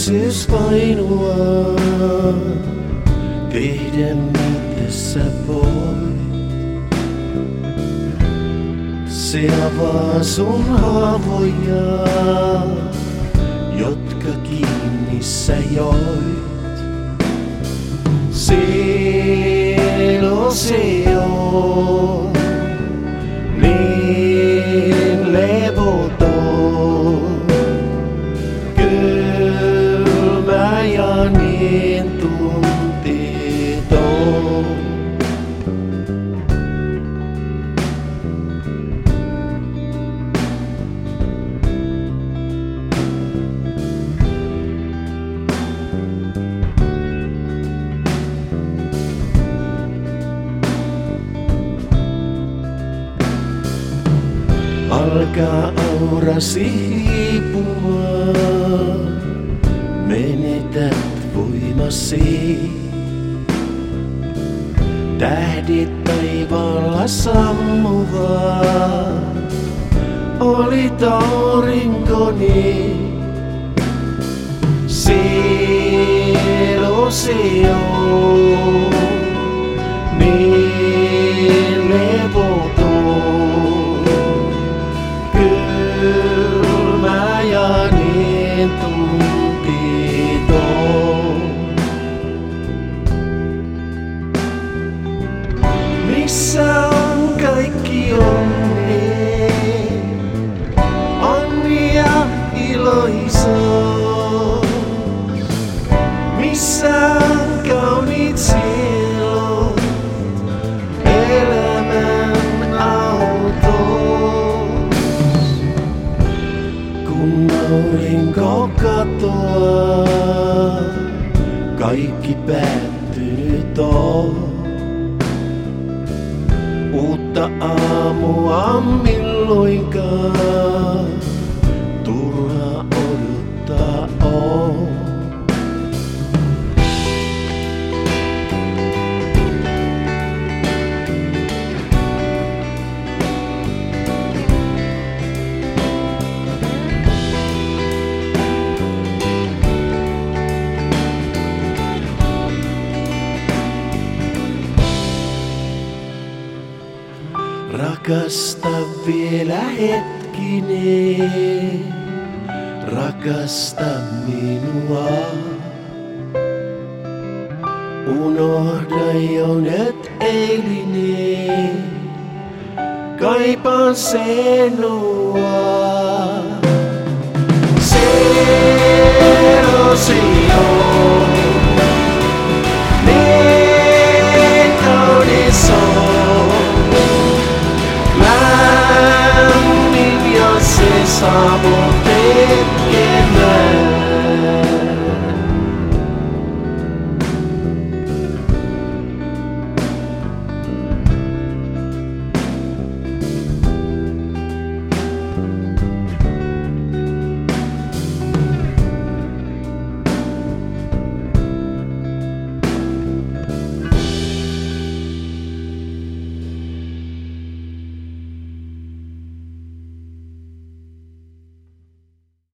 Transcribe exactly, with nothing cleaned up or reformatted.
menestyspainua tehdä mitä sä voit. Se avaa sun haavoja, jotka kiinni sä joit. Selo se on niin levoton, kylmä ja niin tunteeton. Alkaa aurasi hiipumaan, menetät voimasi. Tähdit taivaalla sammuvat, olit aurinkoni. Selo se on niin levoton, kylmä ja niin tunteeton. Missä on kaikki onni, onni ja iloisuus? Missä on kauniit sielut, elämän autos? Kun aurinko katoaa, kaikki päättynyt on. Uutta aamua milloinkaan turha odottaa on. Rakasta vielä hetkinen, rakasta minua. Unohda jo nyt eilinen, kaipaan sinua. Selo se on niin kaunis on. Lämmin ja se saapuu.